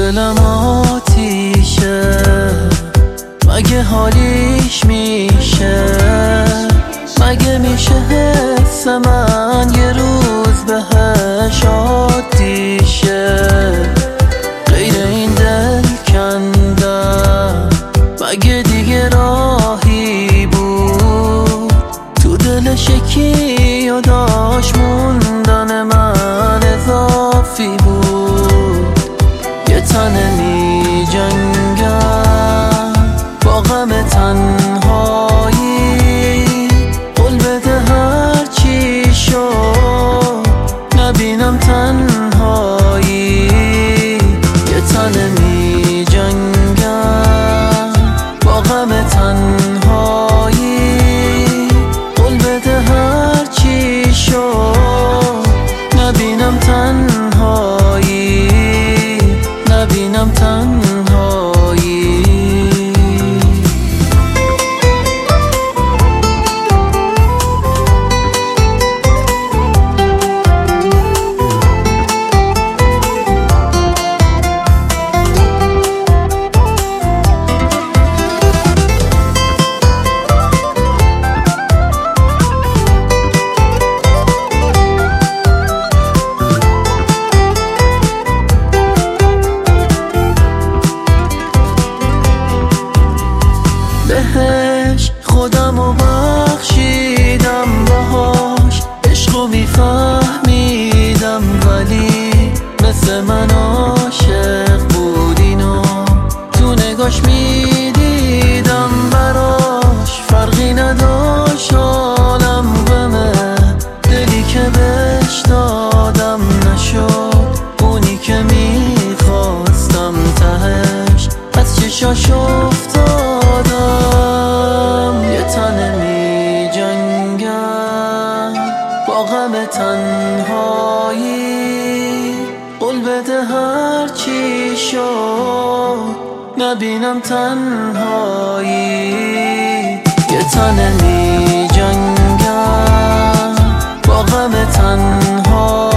دلم آتیشه، مگه حالیش میشه؟ مگه میشه حس من یه روز بهش عادی شه؟ غیر این دل کندن مگه دیگه راهی بود؟ تو دلش یکی و داشت موندن من اضافی بود. یه تنه می جنگم با غم تنهایی، قول بده هر چی شد نبینم تنهایی. یه تنه می جنگم با غم تنهایی، قول بده هر چی شد نبینم تنهایی، نبینم تنهایی. بهش خودمو بخشیدم، باهاش عشقو میفهمیدم، ولی مثل من عاشق بود اینو تو نگاش میدیدم. براش فرقی نداشت حالم غمه، دلی که بهش دادم نشد اونی که میخواستم تهش از چشاش افتادم. یه تنه می جنگم با غم تنهایی، قول بده هر چی شد نبینم تنهایی. یه تنه می جنگم با غم تنهایی،